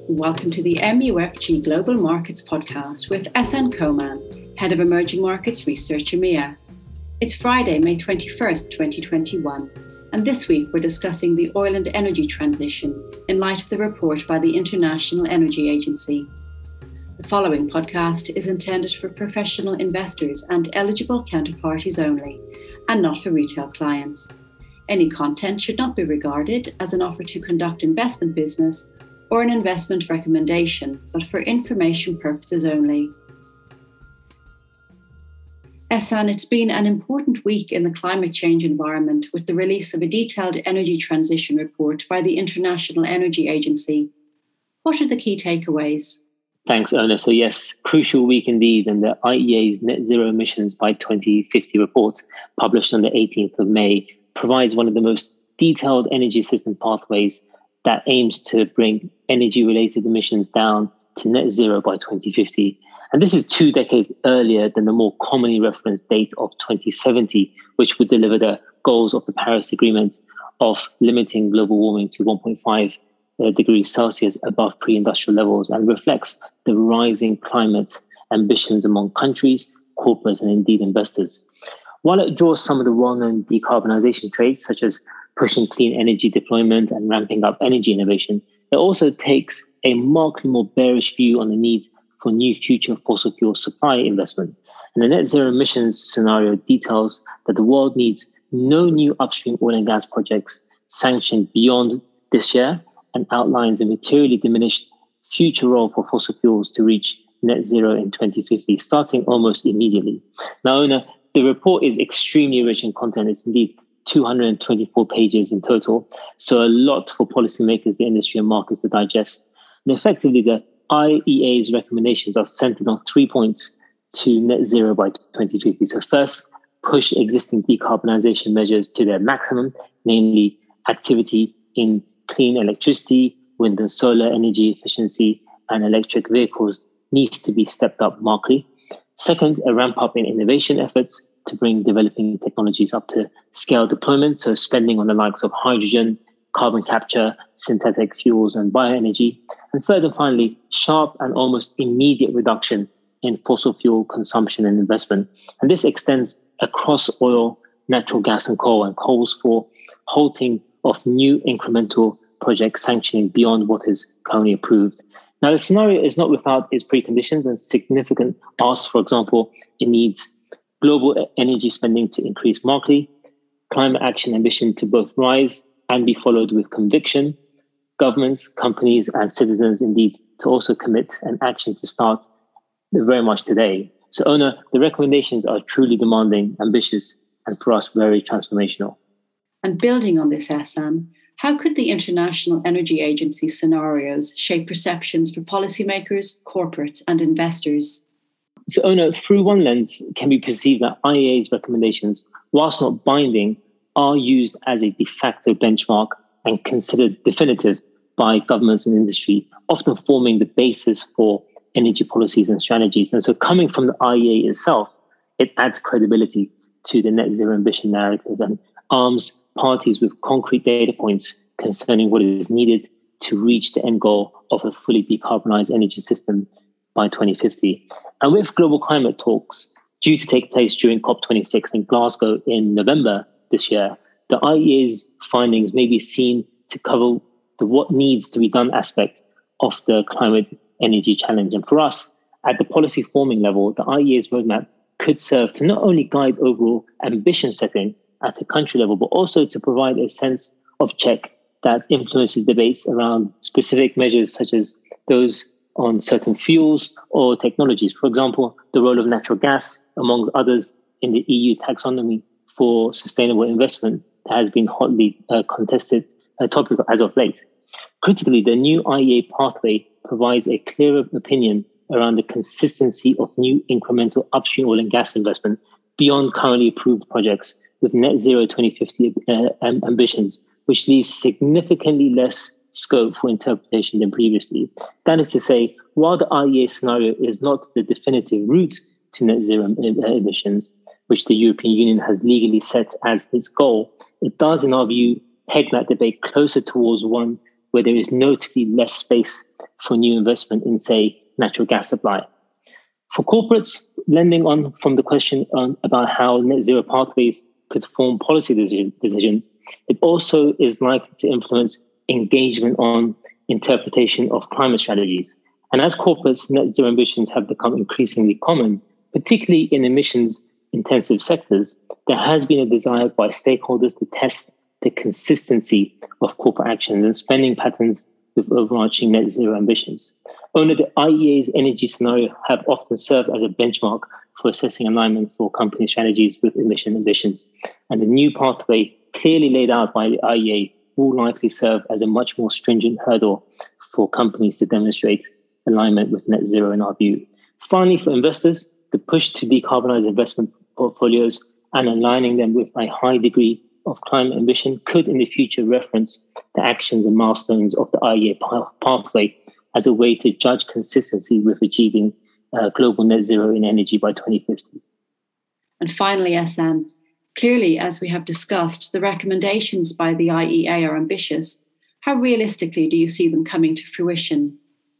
Welcome to the MUFG Global Markets Podcast with Ehsan Koman, Head of Emerging Markets Research EMEA. It's Friday, May 21st, 2021, and this week we're discussing the oil and energy transition in light of the report by the International Energy Agency. The following podcast is intended for professional investors and eligible counterparties only, and not for retail clients. Any content should not be regarded as an offer to conduct investment business or an investment recommendation, but for information purposes only. Ehsan, it's been an important week in the climate change environment with the release of a detailed energy transition report by the International Energy Agency. What are the key takeaways? Thanks, Ona. So yes, crucial week indeed, and the IEA's Net Zero Emissions by 2050 report, published on the 18th of May, provides one of the most detailed energy system pathways that aims to bring energy-related emissions down to net zero by 2050. And this is 2 decades earlier than the more commonly referenced date of 2070, which would deliver the goals of the Paris Agreement of limiting global warming to 1.5 degrees Celsius above pre-industrial levels, and reflects the rising climate ambitions among countries, corporates, and indeed investors. While it draws some of the well-known decarbonization traits, such as pushing clean energy deployment and ramping up energy innovation, it also takes a markedly more bearish view on the need for new future fossil fuel supply investment. And the net zero emissions scenario details that the world needs no new upstream oil and gas projects sanctioned beyond this year, and outlines a materially diminished future role for fossil fuels to reach net zero in 2050, starting almost immediately. Now, Ona, the report is extremely rich in content. It's indeed 224 pages in total, so a lot for policymakers, the industry, and markets to digest. And effectively, the IEA's recommendations are centered on 3 points to net zero by 2050. So first, push existing decarbonization measures to their maximum, namely activity in clean electricity, wind and solar energy efficiency, and electric vehicles needs to be stepped up markedly. Second, a ramp up in innovation efforts to bring developing technologies up to scale deployment, so spending on the likes of hydrogen, carbon capture, synthetic fuels, and bioenergy. And third and finally, sharp and almost immediate reduction in fossil fuel consumption and investment. And this extends across oil, natural gas, and coal, and calls for halting of new incremental project sanctioning beyond what is currently approved. Now, the scenario is not without its preconditions and significant asks. For example, it needs global energy spending to increase markedly, climate action ambition to both rise and be followed with conviction, governments, companies, and citizens indeed to also commit an action to start very much today. So, Ona, the recommendations are truly demanding, ambitious, and for us, very transformational. And building on this, Ehsan, how could the International Energy Agency scenarios shape perceptions for policymakers, corporates, and investors? So, Ona, through one lens, can be perceived that IEA's recommendations, whilst not binding, are used as a de facto benchmark and considered definitive by governments and industry, often forming the basis for energy policies and strategies. And so coming from the IEA itself, it adds credibility to the net zero ambition narrative and arms parties with concrete data points concerning what is needed to reach the end goal of a fully decarbonized energy system by 2050. And with global climate talks due to take place during COP26 in Glasgow in November this year, the IEA's findings may be seen to cover the what needs to be done aspect of the climate energy challenge. And for us, at the policy forming level, the IEA's roadmap could serve to not only guide overall ambition setting at the country level, but also to provide a sense of check that influences debates around specific measures such as those on certain fuels or technologies. For example, the role of natural gas, among others, in the EU taxonomy for sustainable investment that has been hotly contested topic as of late. Critically, the new IEA pathway provides a clearer opinion around the consistency of new incremental upstream oil and gas investment beyond currently approved projects with net zero 2050 ambitions, which leaves significantly less scope for interpretation than previously. That is to say, while the IEA scenario is not the definitive route to net zero emissions, which the European Union has legally set as its goal, it does, in our view, peg that debate closer towards one where there is notably less space for new investment in, say, natural gas supply. For corporates, lending on from the question about how net zero pathways could form policy decisions, it also is likely to influence engagement on interpretation of climate strategies. And as corporates' net zero ambitions have become increasingly common, particularly in emissions-intensive sectors, there has been a desire by stakeholders to test the consistency of corporate actions and spending patterns with overarching net zero ambitions. Only the IEA's energy scenario have often served as a benchmark for assessing alignment for company strategies with emission ambitions. And the new pathway clearly laid out by the IEA will likely serve as a much more stringent hurdle for companies to demonstrate alignment with net zero in our view. Finally, for investors, the push to decarbonize investment portfolios and aligning them with a high degree of climate ambition could in the future reference the actions and milestones of the IEA pathway as a way to judge consistency with achieving global net zero in energy by 2050. And finally, Ehsan, clearly, as we have discussed, the recommendations by the IEA are ambitious. How realistically do you see them coming to fruition?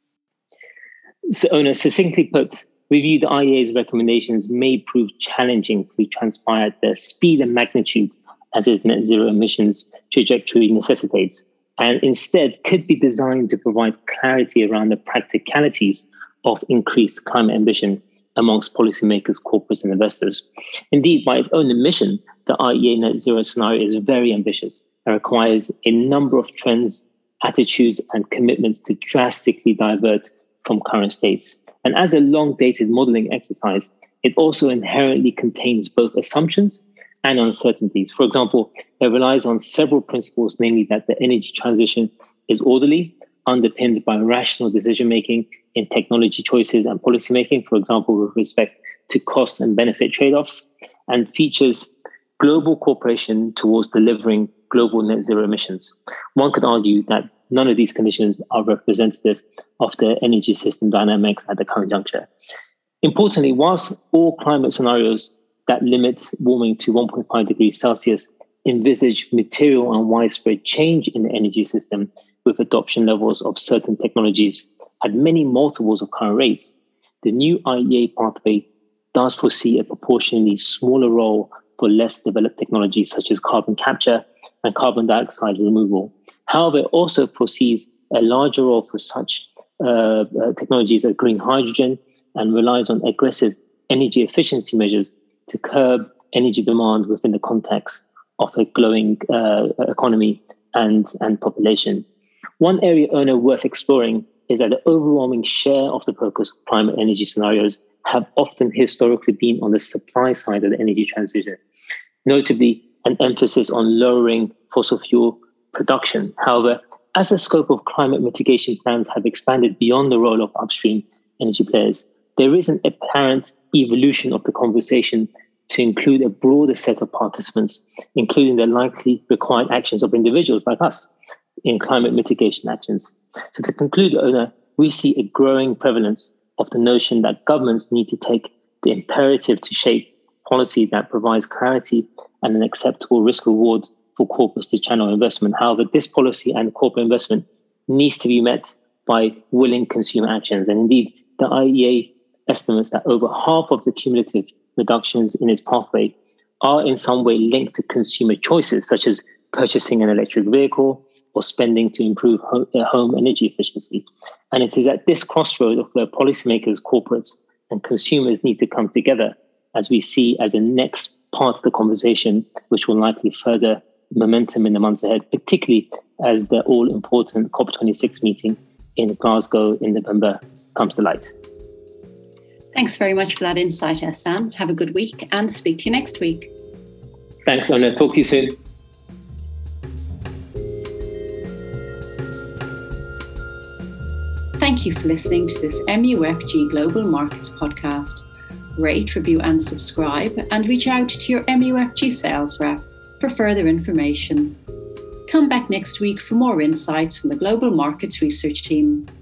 So, Ona, succinctly put, we view the IEA's recommendations may prove challenging to transpire at the speed and magnitude as its net zero emissions trajectory necessitates, and instead could be designed to provide clarity around the practicalities of increased climate ambition amongst policymakers, corporates, and investors. Indeed, by its own admission, the IEA net zero scenario is very ambitious and requires a number of trends, attitudes, and commitments to drastically divert from current states. And as a long-dated modeling exercise, it also inherently contains both assumptions and uncertainties. For example, it relies on several principles, namely that the energy transition is orderly, underpinned by rational decision-making in technology choices and policymaking, for example, with respect to cost and benefit trade-offs, and features global cooperation towards delivering global net zero emissions. One could argue that none of these conditions are representative of the energy system dynamics at the current juncture. Importantly, whilst all climate scenarios that limit warming to 1.5 degrees Celsius envisage material and widespread change in the energy system with adoption levels of certain technologies at many multiples of current rates, the new IEA pathway does foresee a proportionally smaller role for less developed technologies such as carbon capture and carbon dioxide removal. However, it also foresees a larger role for such technologies as green hydrogen and relies on aggressive energy efficiency measures to curb energy demand within the context of a growing economy and population. One area, Ona, worth exploring is that the overwhelming share of the focus of climate energy scenarios have often historically been on the supply side of the energy transition, notably an emphasis on lowering fossil fuel production. However, as the scope of climate mitigation plans have expanded beyond the role of upstream energy players, there is an apparent evolution of the conversation to include a broader set of participants, including the likely required actions of individuals like us in climate mitigation actions. So to conclude, Ona, we see a growing prevalence of the notion that governments need to take the imperative to shape policy that provides clarity and an acceptable risk reward for corporates to channel investment. However, this policy and corporate investment needs to be met by willing consumer actions. And indeed, the IEA estimates that over half of the cumulative reductions in its pathway are in some way linked to consumer choices, such as purchasing an electric vehicle or spending to improve home energy efficiency. And it is at this crossroad of where policymakers, corporates, and consumers need to come together, as we see as the next part of the conversation, which will likely further momentum in the months ahead, particularly as the all-important COP26 meeting in Glasgow in November comes to light. Thanks very much for that insight, Ehsan. Have a good week and speak to you next week. Thanks, Ona. Talk to you soon. Thank you for listening to this MUFG Global Markets podcast. Rate, review and subscribe, and reach out to your MUFG sales rep for further information. Come back next week for more insights from the Global Markets Research team.